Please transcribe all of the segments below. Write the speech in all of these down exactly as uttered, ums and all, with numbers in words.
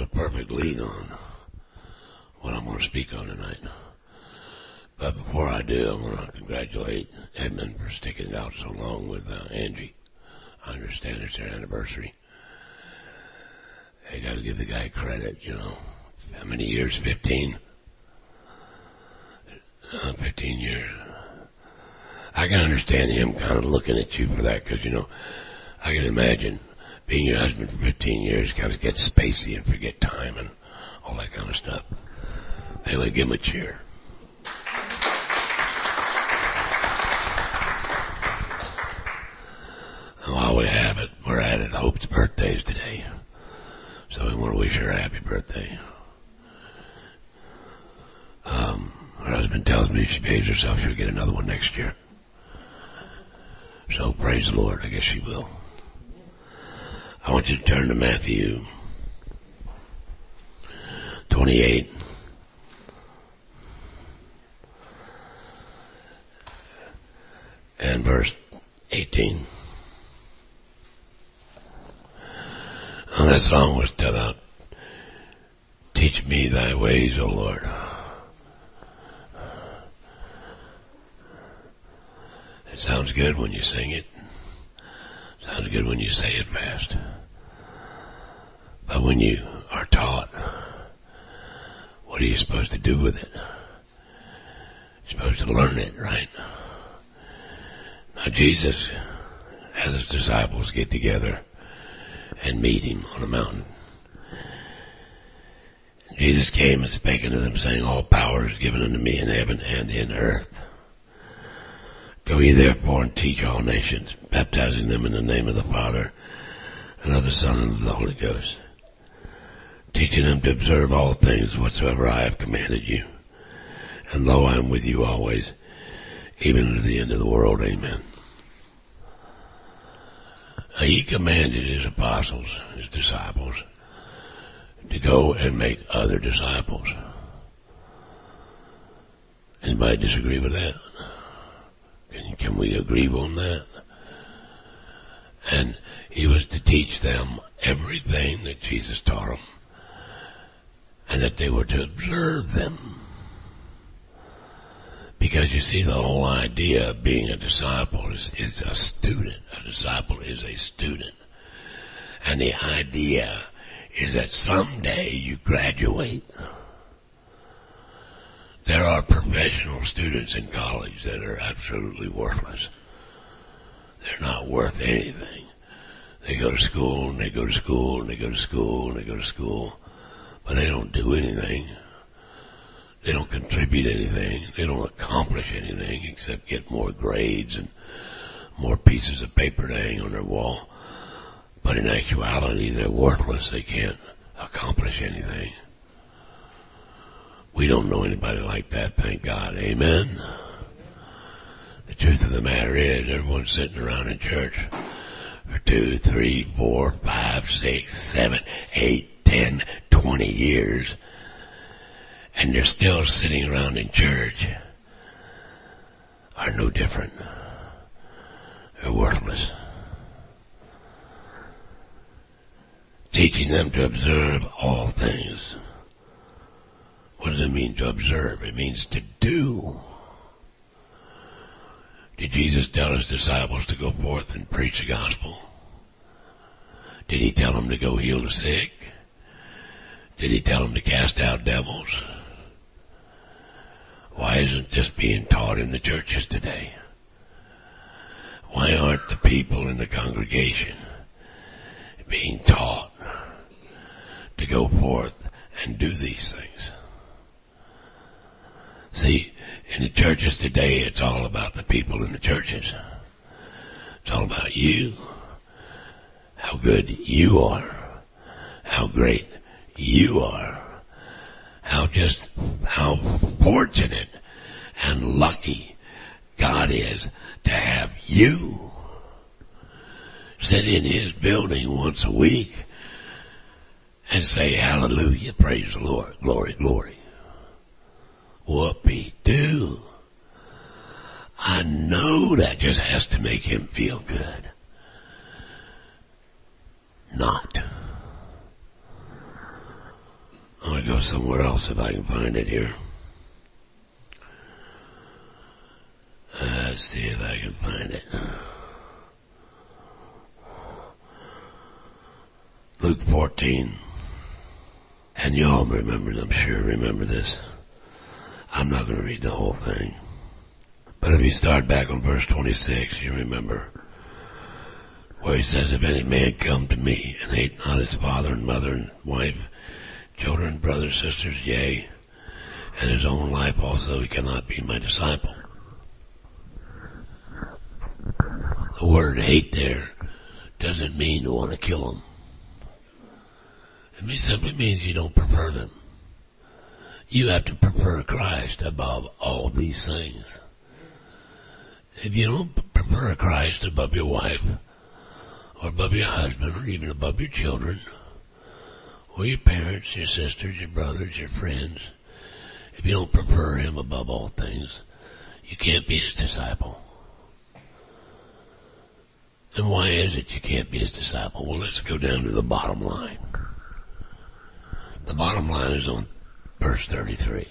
a perfect lead on what I'm going to speak on tonight. But before I do, I want to congratulate Edmund for sticking it out so long with uh, Angie. I understand it's their anniversary. They got to give the guy credit, you know. How many years? Fifteen? Uh, Fifteen years. I can understand him kind of looking at you for that, because, you know, I can imagine being your husband for fifteen years, kind of get spacey and forget time and all that kind of stuff. Anyway, give him a cheer. And while we have it, we're at it. Hope's birthday is today. So we want to wish her a happy birthday. Um, her husband tells me if she behaves herself, she'll get another one next year. So praise the Lord. I guess she will. I want you to turn to Matthew twenty-eight. And verse eighteen. And that song was still out. Teach me thy ways, O Lord. It sounds good when you sing it. Sounds good when you say it fast. But when you are taught, what are you supposed to do with it? You're supposed to learn it, right? Now Jesus had his disciples get together and meet him on a mountain. Jesus came and spake unto them, saying, all power is given unto me in heaven and in earth. Go ye therefore and teach all nations, baptizing them in the name of the Father, and of the Son, and of the Holy Ghost, teaching them to observe all things whatsoever I have commanded you. And lo, I am with you always, even unto the end of the world. Amen. Now, he commanded his apostles, his disciples, to go and make other disciples. Anybody disagree with that? Can, can we agree on that? And he was to teach them everything that Jesus taught them, and that they were to observe them. Because you see, the whole idea of being a disciple is, is a student. A disciple is a student. And the idea is that someday you graduate. There are professional students in college that are absolutely worthless. They're not worth anything. They go to school and they go to school and they go to school and they go to school, but they don't do anything. They don't contribute anything. They don't accomplish anything except get more grades and more pieces of paper to hang on their wall. But in actuality, they're worthless. They can't accomplish anything. We don't know anybody like that, thank God. Amen? The truth of the matter is, everyone's sitting around in church for two, three, four, five, six, seven, eight, ten, twenty years, and they're still sitting around in church, are no different. They're worthless. Teaching them to observe all things. What does it mean to observe? It means to do. Did Jesus tell his disciples to go forth and preach the gospel? Did he tell them to go heal the sick? Did he tell them to cast out devils? Why isn't this being taught in the churches today? Why aren't the people in the congregation being taught to go forth and do these things? See, in the churches today, it's all about the people in the churches. It's all about you, how good you are, how great you are, how just, how fortunate and lucky God is to have you sit in his building once a week and say, hallelujah, praise the Lord, glory, glory. Whoopee-doo. I know that just has to make him feel good. Not. to go somewhere else if I can find it here. Uh, let's see if I can find it. Luke fourteen. And you all remember, I'm sure remember this. I'm not going to read the whole thing. But if you start back on verse twenty-six, you remember where he says, if any man come to me and hate not his father and mother and wife, children, brothers, sisters, yea, and his own life also, he cannot be my disciple. The word hate there doesn't mean you want to kill them. It simply means you don't prefer them. You have to prefer Christ above all these things. If you don't prefer Christ above your wife, or above your husband, or even above your children, or your parents, your sisters, your brothers, your friends, if you don't prefer him above all things, you can't be his disciple. And why is it you can't be his disciple? Well, let's go down to the bottom line. The bottom line is on verse thirty-three.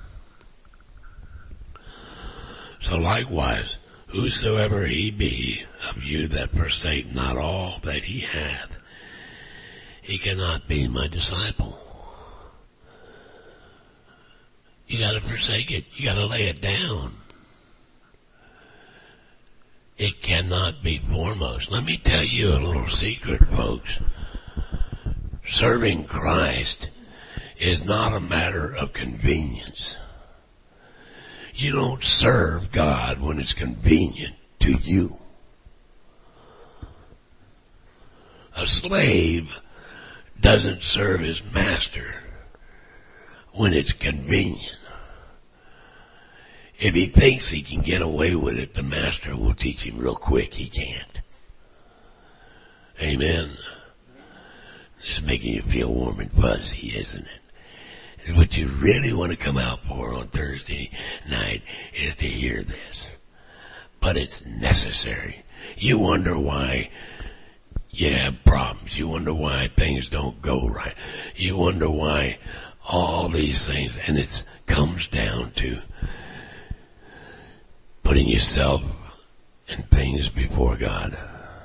So likewise, whosoever he be of you that forsake not all that he hath, he cannot be my disciple. You gotta forsake it. You gotta lay it down. It cannot be foremost. Let me tell you a little secret, folks. Serving Christ is not a matter of convenience. You don't serve God when it's convenient to you. A slave doesn't serve his master when it's convenient. If he thinks he can get away with it, the master will teach him real quick he can't. Amen. It's making you feel warm and fuzzy, isn't it? And what you really want to come out for on Thursday night is to hear this. But it's necessary. You wonder why you have problems. You wonder why things don't go right. You wonder why all these things, and it comes down to putting yourself and things before God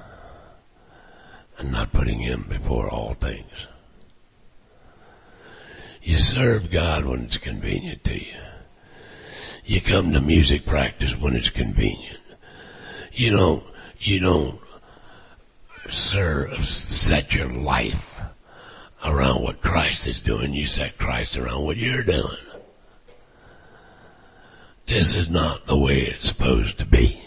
and not putting him before all things. You serve God when it's convenient to you. You come to music practice when it's convenient. You don't, you don't serve, set your life around what Christ is doing. You set Christ around what you're doing. This is not the way it's supposed to be.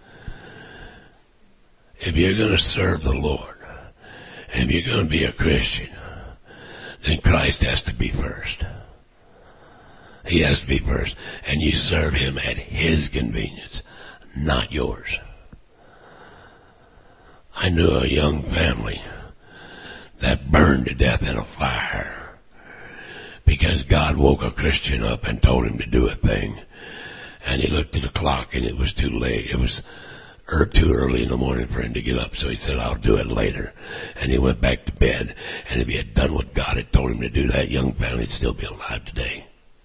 If you're going to serve the Lord, and if you're going to be a Christian, then Christ has to be first. He has to be first. And you serve him at his convenience, not yours. I knew a young family that burned to death in a fire because God woke a Christian up and told him to do a thing. And he looked at the clock and it was too late. It was or too early in the morning for him to get up, so he said, I'll do it later. And he went back to bed. And if he had done what God had told him to do, that young family would still be alive today.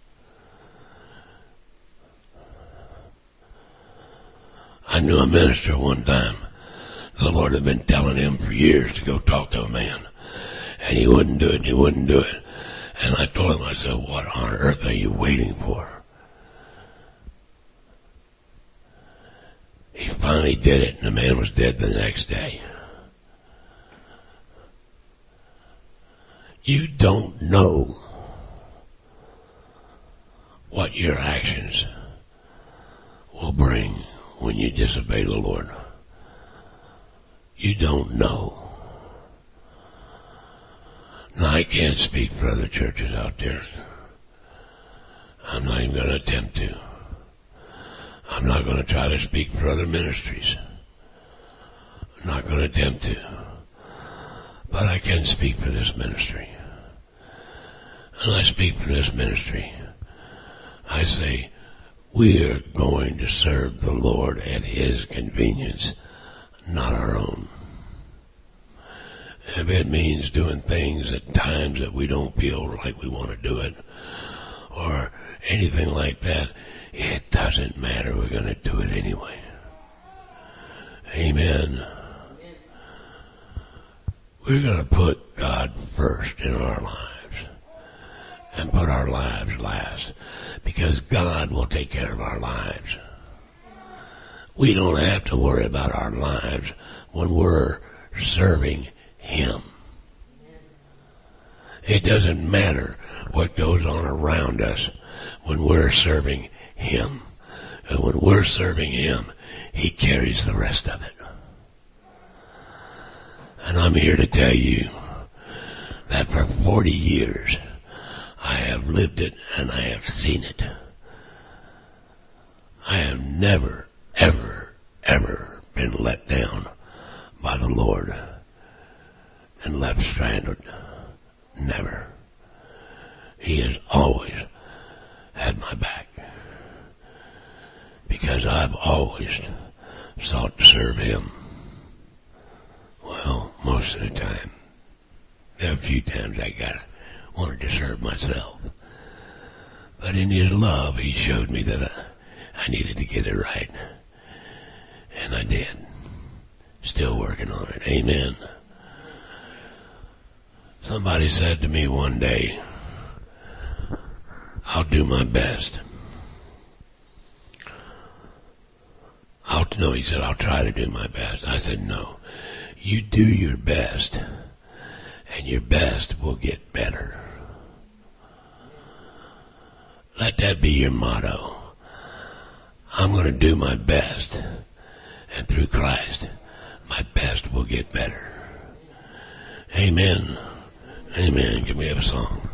I knew a minister one time. The Lord had been telling him for years to go talk to a man. And he wouldn't do it, and he wouldn't do it. And I told him, I said, what on earth are you waiting for? He finally did it, and the man was dead the next day. You don't know what your actions will bring when you disobey the Lord. You don't know. Now, I can't speak for other churches out there. I'm not even going to attempt to. I'm not going to try to speak for other ministries. I'm not going to attempt to. But I can speak for this ministry. And I speak for this ministry. I say, we are going to serve the Lord at his convenience, not our own. if it means doing things at times that we don't feel like we want to do it, or anything like that, it doesn't matter. We're going to do it anyway. Amen. We're going to put God first in our lives and put our lives last, because God will take care of our lives. We don't have to worry about our lives when we're serving Him. It doesn't matter what goes on around us when we're serving Him. And when we're serving Him, He carries the rest of it. And I'm here to tell you that for forty years, I have lived it and I have seen it. I have never, ever, ever been let down by the Lord and left stranded. Never. He has always had my back, because I've always sought to serve Him. Well, most of the time. There are a few times I got wanted to serve myself. But in His love, He showed me that I, I needed to get it right. And I did. Still working on it. Amen. Somebody said to me one day, I'll do my best. I'll, no, he said, I'll try to do my best. I said, no. You do your best, and your best will get better. Let that be your motto. I'm going to do my best, and through Christ, my best will get better. Amen. Amen. Can we have a song?